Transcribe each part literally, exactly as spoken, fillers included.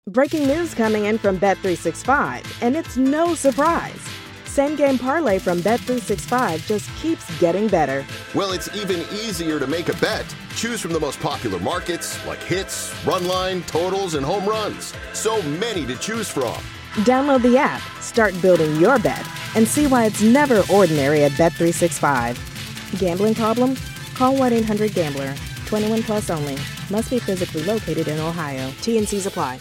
Breaking news coming in from Bet three sixty-five, and it's no surprise. Same Game Parlay from Bet three sixty-five just keeps getting better. Well, it's even easier to make a bet. Choose from the most popular markets like hits, run line, totals, and home runs. So many to choose from. Download the app, start building your bet, and see why it's never ordinary at Bet three sixty-five. Gambling problem? Call one eight hundred gambler. twenty-one plus only. Must be physically located in Ohio. T and C's apply.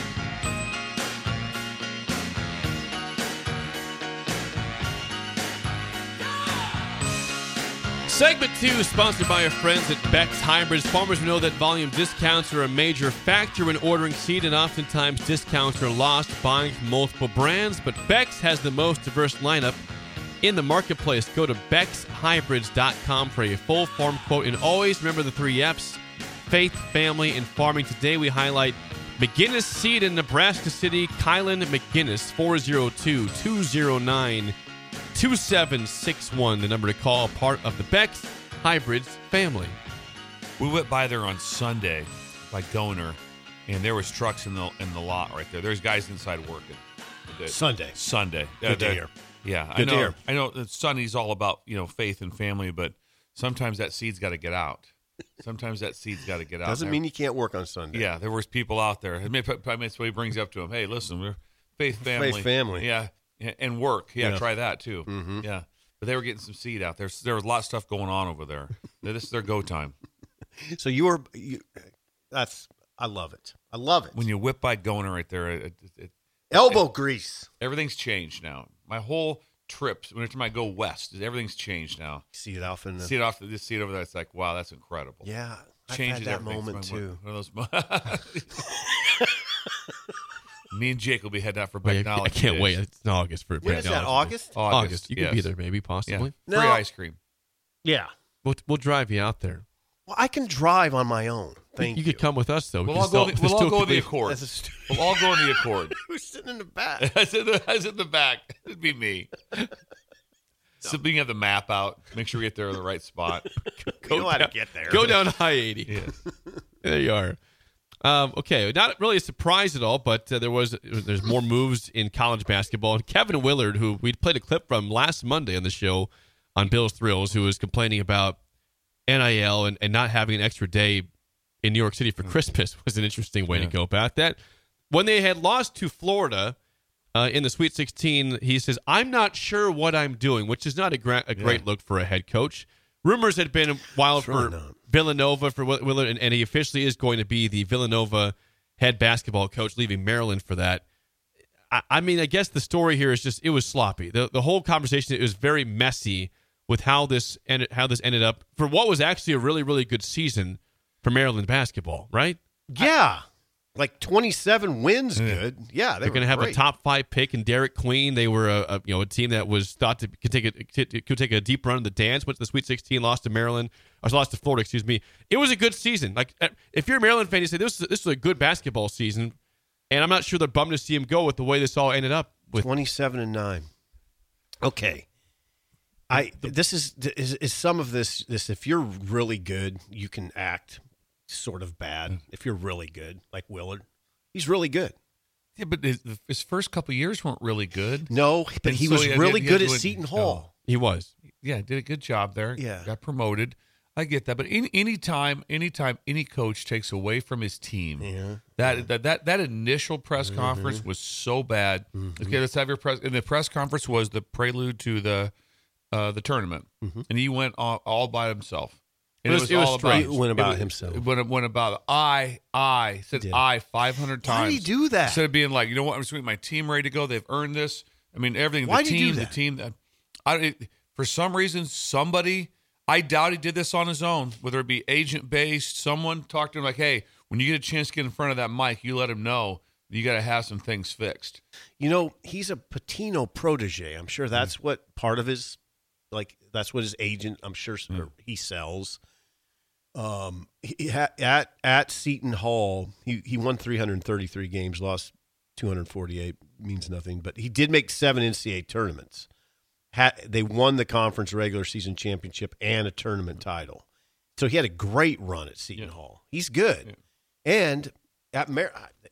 Segment two, sponsored by our friends at Beck's Hybrids. Farmers know that volume discounts are a major factor when ordering seed, and oftentimes discounts are lost buying from multiple brands. But Beck's has the most diverse lineup in the marketplace. Go to bex hybrids dot com for a full farm quote. And always remember the three F's: faith, family, and farming. Today we highlight McGinnis Seed in Nebraska City. Kylan McGinnis, four oh two, two oh nine, two seven six one, the number to call, part of the Beck's Hybrids family. We went by there on Sunday by Goner, and there was trucks in the in the lot right there. There's guys inside working. Sunday. Sunday. Good uh, to hear. Yeah, Good I know. to hear. I know that Sonny's all about, you know, faith and family, but sometimes that seed's got to get out. Sometimes that seed's got to get out. Doesn't there, mean you can't work on Sunday. Yeah, there was people out there. Maybe that's what he brings up to him. Hey, listen, we're faith, family. Faith, family. Yeah, and work. Yeah, Yeah. try that too. Mm-hmm. Yeah. But they were getting some seed out there. There was a lot of stuff going on over there. This is their go time. So you were, you, that's, I love it. I love it. When you whip by Goner right there, it, it, it, Elbow it, grease. Everything's changed now. My whole trip, when I go west, everything's changed now. See it off in the... See it off, just see it over there. It's like, wow, that's incredible. Yeah. Changes I've had that everything. moment It's one- too. One of those. Me and Jake will be heading out for Wait, I Becknology. can't- I can't days. wait. It's in August for When is that, Becknology. August? August. You yes. could be there, maybe, possibly. Yeah. Free No. ice cream. Yeah. We'll, we'll drive you out there. Well, I can drive on my own. Thank you. you. could come with us, though. We'll can all go. still- The, we'll all still go could in the leave- Accord. That's a stu- We'll all go in the Accord. Who's sitting in the back? I was in the, I was in the back. It'd be me. So we can have the map out. Make sure we get there in the right spot. We know how to get there. Go down I eighty. Yes. There you are. Um, okay, not really a surprise at all, but uh, there was there's more moves in college basketball. And Kevin Willard, who we played a clip from last Monday on the show on Bill's Thrills, who was complaining about N I L and, and not having an extra day in New York City for Christmas, was an interesting way Yeah. to go about that. When they had lost to Florida uh, in the Sweet sixteen, he says, "I'm not sure what I'm doing," which is not a, gra- a great Yeah. look for a head coach. Rumors had been wild It's really for not. Villanova for Will- Willard, and, and he officially is going to be the Villanova head basketball coach, leaving Maryland for that. I, I mean, I guess the story here is just it was sloppy. The the whole conversation, it was very messy with how this ended, how this ended up for what was actually a really really good season for Maryland basketball, right? Yeah. Like twenty-seven wins good. Yeah. They They're going to have a top five pick in Derek Queen. They were a, a you know a team that was thought to could take a could take a deep run in the dance. Went to the Sweet sixteen, lost to Maryland, or lost to Florida. Excuse me. It was a good season. Like if you're a Maryland fan, you say this is this is a good basketball season, and I'm not sure they're bummed to see him go with the way this all ended up. With twenty-seven and nine. Okay. I this is, is is some of this this if you're really good, you can act sort of bad. If you're really good, like Willard, he's really good. Yeah, but his, his first couple of years weren't really good. No, but And he so was he had- really he had good to at win- Seton Hall. he was. Yeah, did a good job there. Yeah. Got promoted. I get that. But any anytime, anytime any coach takes away from his team, Yeah. that, that that that initial press conference was so bad. Okay, let's have your press. And the press conference was the prelude to the uh, the tournament, and he went all, all by himself. And It was- it was all strange. about He went about it was- himself. It went, went about I, I said did. I five hundred Why times. did he do that? Instead of being like, you know what, I'm just getting my team ready to go. They've earned this. I mean, everything. Why the did he team, do the that? team. That I it, for some reason, somebody. I doubt he did this on his own. Whether it be agent based, someone talked to him like, "Hey, when you get a chance to get in front of that mic, you let him know you got to have some things fixed." You know, he's a Patino protege. I'm sure that's Mm. what part of his, like, that's what his agent, I'm sure Mm. he sells. Um, he, ha- at at Seton Hall, he, he won three hundred thirty-three games, lost two hundred forty-eight, means nothing, but he did make seven N C double A tournaments. Ha- they won the conference regular season championship and a tournament title. So he had a great run at Seton Yeah. Hall. He's good. Yeah. And at Mar-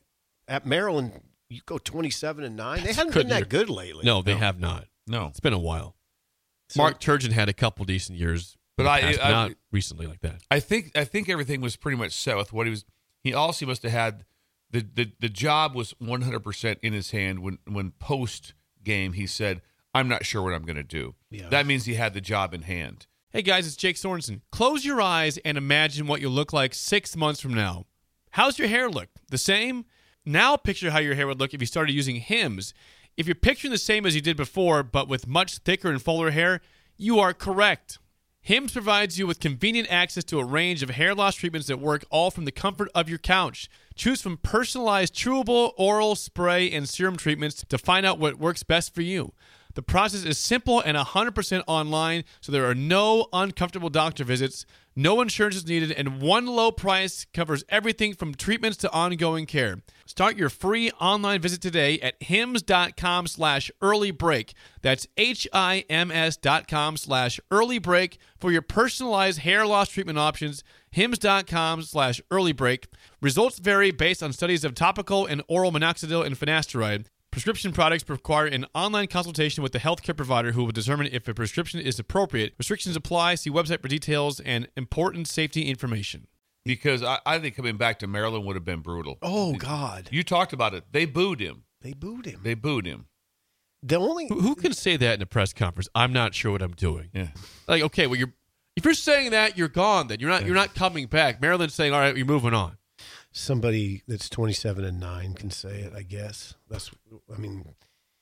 at Maryland, you go twenty-seven and nine. They That's haven't good been that year. good lately. No, they No. have not. No. It's been a while. So- Mark Turgeon had a couple decent years, But in the I- past, I- not recently like that. I think I think everything was pretty much set with what he was. He also must have had the the, the job was one hundred percent in his hand when when post game he said, "I'm not sure what I'm going to do." Yeah. That means he had the job in hand. Hey guys, it's Jake Sorensen. Close your eyes and imagine what you'll look like six months from now. How's your hair look? The same? Now picture how your hair would look if you started using Hims. If you're picturing the same as you did before, but with much thicker and fuller hair, you are correct. Hims provides you with convenient access to a range of hair loss treatments that work all from the comfort of your couch. Choose from personalized chewable, oral, spray, and serum treatments to find out what works best for you. The process is simple and one hundred percent online, so there are no uncomfortable doctor visits, no insurance is needed, and one low price covers everything from treatments to ongoing care. Start your free online visit today at hims.com slash early break. That's H-I-M-S dot com slash early break for your personalized hair loss treatment options. Hims.com slash early break. Results vary based on studies of topical and oral minoxidil and finasteride. Prescription products require an online consultation with the healthcare provider who will determine if a prescription is appropriate. Restrictions apply. See website for details and important safety information. Because I, I think coming back to Maryland would have been brutal. Oh, God. You talked about it. They booed him. They booed him. They booed him. The only Who, who can say that in a press conference? I'm not sure what I'm doing. Yeah. Like, okay, well, you're if you're saying that, you're gone. Then you're not. You're not coming back. Maryland's saying, all right, you're moving on. somebody that's twenty-seven and nine can say it, I guess. That's, I mean,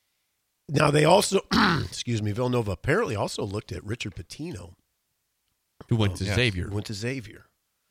now they also, excuse me, Villanova apparently also looked at Richard Pitino, Who went to yes. Xavier? who went to Xavier.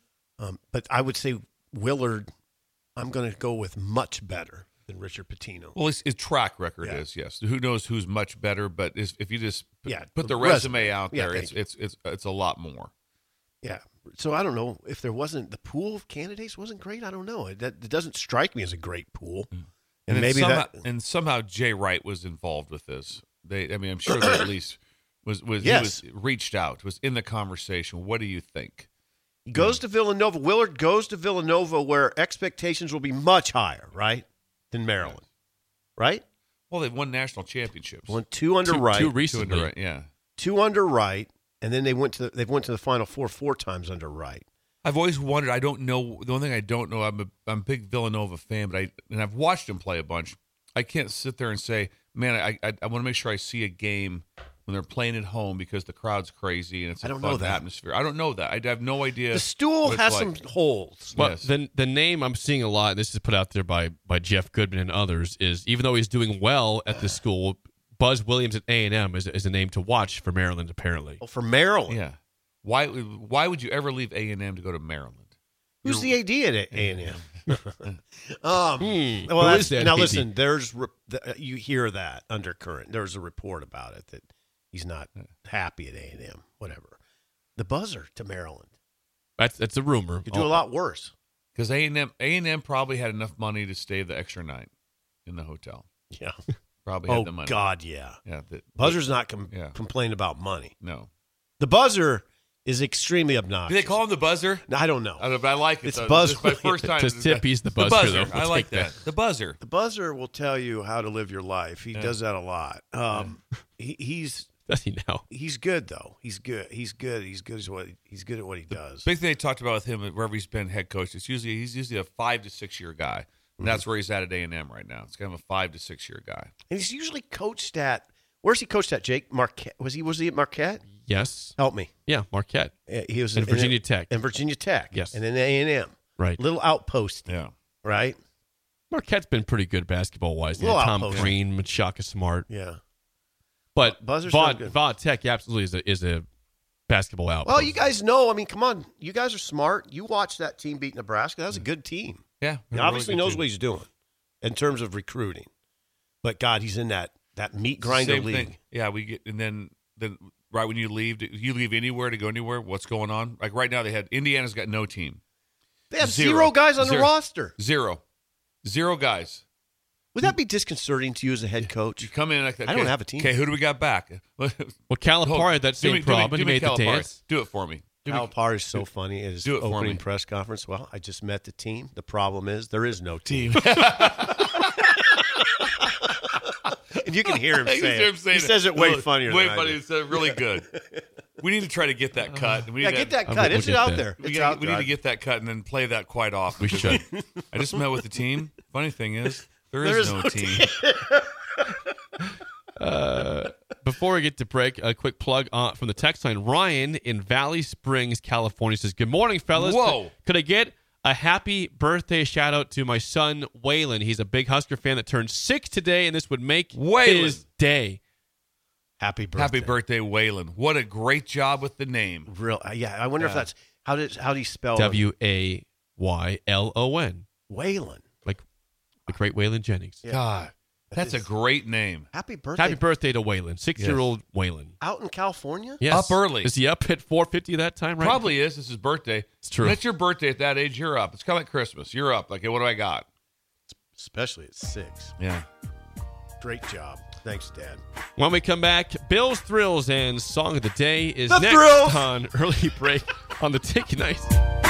Um, but I would say Willard, I'm going to go with much better than Richard Pitino. Well, his, his track record Yeah. is, yes. Who knows who's much better, but is, if you just put, Yeah, put the the resume, resume. out Yeah, there, thank it's, you. it's it's it's a lot more. Yeah. So I don't know if there wasn't, the pool of candidates wasn't great. I don't know. It, that, it doesn't strike me as a great pool. And, And then maybe somehow, that, and somehow Jay Wright was involved with this. They, I mean, I'm sure that at least was was Yes. he was reached out, was in the conversation. What do you think? he goes to Villanova. Willard goes to Villanova where expectations will be much higher, right, than Maryland, right? Well, they've won national championships. Won two under Two, right, two Two recently. under right, yeah. two under right, and then they went to they've went to the Final Four four times under right. I've always wondered. I don't know. The one thing I don't know. I'm a I'm a big Villanova fan, but I and I've watched him play a bunch. I can't sit there and say, man, I I, I want to make sure I see a game when they're playing at home because the crowd's crazy and it's a I don't fun know that. atmosphere. I don't know that. I have no idea. The stool what it's has like. some holes. Well, Yes. the the name I'm seeing a lot, and this is put out there by by Jeff Goodman and others, is even though he's doing well at the school, Buzz Williams at A and M is, is a name to watch for Maryland, apparently. Oh, for Maryland. Yeah. Why why would you ever leave A and M to go to Maryland? Who's the A D at A and M? um, well, Who that's, is that now A D? listen. There's re- the, you hear that undercurrent. There's a report about it that he's not happy at A and M. Whatever. The buzzer to Maryland. That's that's a rumor. You do a lot worse. Because A and M A and M probably had enough money to stay the extra night in the hotel. Yeah. Probably had Oh the money. God, yeah. Yeah. The, Buzzer's not com- Yeah. complaining about money. No. The buzzer is extremely obnoxious. Do they call him the buzzer? I don't know. I, don't- but I like it. It's though. Buzz This is my first time. To tip, he's the The buzzer, buzzer. though. I We'll like take that. The buzzer. The buzzer will tell you how to live your life. He Yeah. does that a lot. Um, he, he's Does he now? he's good though. He's good. He's good. He's good at what he's good at what he does. Big thing they talked about with him wherever he's been head coach. It's usually he's usually a five to six year guy, and Mm-hmm. that's where he's at at A and M right now. It's kind of a five to six year guy. And he's usually coached at. Where's he coached at? Jake Marquette. Was he? Was he at Marquette? Yes. Help me. Yeah, Marquette. Uh, He was And in- Virginia Tech. And Virginia Tech. Yes. And then A and M. Right. Little outpost. Yeah. Right. Marquette's been pretty good basketball wise. Little Tom outpost. Green, Shaka Smart. Yeah. But Buzzer's Va, done good. Va Tech absolutely is a, is a basketball outpost. Well, you guys know. I mean, come on. You guys are smart. You watched that team beat Nebraska. That was a good team. Yeah. He obviously knows what he's doing in terms of recruiting. But God, he's in that that meat grinder Same league. thing. Yeah, we get and then then right when you leave, do you leave anywhere to go anywhere? What's going on? Like right now, they had Indiana's got no team, They have Zero. zero, guys on the Zero. roster. zero, zero guys. Would that be disconcerting to you as a head coach? You come in like that. I don't okay, have a team. Okay, who do we got back? Well, Calipari had that Do same me- do me- problem. do He me made the Calipari. dance. Do it for me. Calipari is so funny at his Do it for opening me. press conference. Well, I just met the team. The problem is there is no team. Team. And you can hear him I say can hear it. him saying He says it way Really- funnier Way than I funnier. do. It's uh, really good. We need to try to get that cut. We need Yeah, to, get that I'll- cut. we'll It's get out that. there. We, It's gotta- out we there. need to get that cut and then play that quite often. We should. I just met with the team. Funny thing is, there There is is no, no team. Uh, before we get to break, a quick plug uh, from the text line. Ryan in Valley Springs, California says, "Good morning, fellas. Whoa. Could, could I get a happy birthday shout out to my son, Waylon? He's a big Husker fan that turned six today, and this would make Waylon. his day." Happy birthday. Happy birthday, Waylon. What a great job with the name. Real, uh, yeah, I wonder if Yeah. that's how did how do you spell W A Y L O N. Waylon? Like the great Waylon Jennings. Yeah. God, that's a is- great name. Happy birthday. Happy birthday to Waylon, six-year-old Waylon. Out in California? Yes. Up early. Is he up at four fifty that time? Right. Probably is. It's his birthday. It's true. When it's your birthday at that age, you're up. It's kind of like Christmas. You're up. Like, hey, what do I got? Especially at six. Yeah. Great job. Thanks, Dad. When we come back, Bills Thrills and Song of the Day is The next Thrills! on Early Break on the Ticket Night.